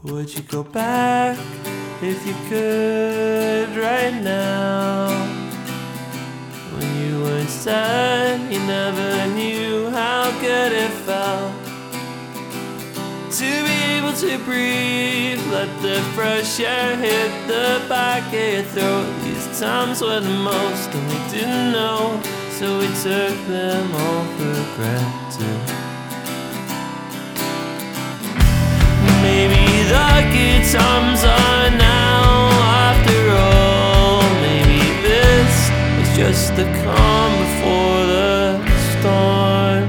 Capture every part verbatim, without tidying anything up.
Would you go back if you could right now? When you were sad, you never knew how good it felt to be able to breathe, let the fresh air hit the back of your throat. These times were the most and we didn't know, so we took them all for granted. Maybe the good times are now after all. Maybe this was just the calm before the storm.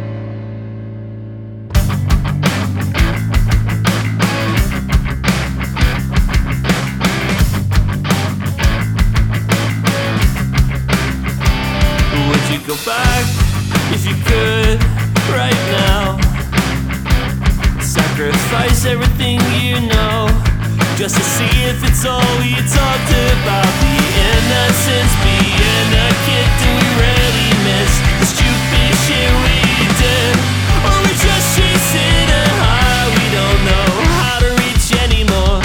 Would you go back if you could right now? Sacrifice everything you know just to see if it's all we talked about. The innocence, being a kid, do we really miss the stupid shit we did? Or we just chasing a high we don't know how to reach anymore?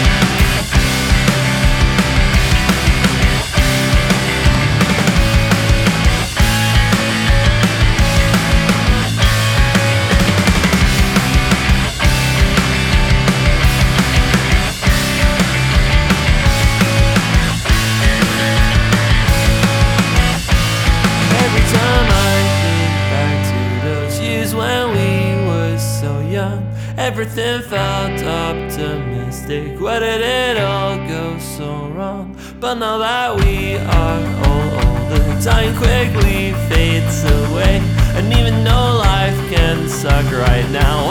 Everything felt optimistic. Where did it all go so wrong? But now that we are all older, time quickly fades away. And even though life can suck right now,